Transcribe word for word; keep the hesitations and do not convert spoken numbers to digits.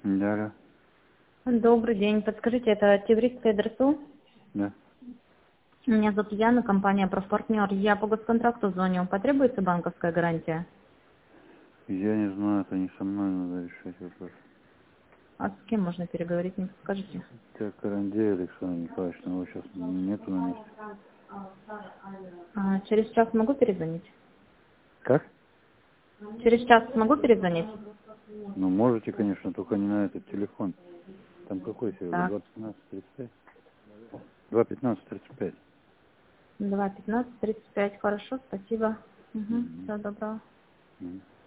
Да, да. Добрый день. Подскажите, это Теврийская ДРСУ? Да. Меня зовут Яна, компания «Профпартнер». Я по госконтракту звоню. Потребуется банковская гарантия? Я не знаю, это не со мной надо решать вопрос. А с кем можно переговорить, не подскажете? Это Карандей Александр Николаевич, но его сейчас нету на месте. А, через час могу перезвонить? Как? Через час смогу перезвонить? Ну, можете, конечно, только не на этот телефон. Там какой сегодня? Так, два пятнадцать тридцать пять? два пятнадцать тридцать пять. два пятнадцать тридцать пять. Хорошо, спасибо. Угу, Мгм. всего доброго. Мгм.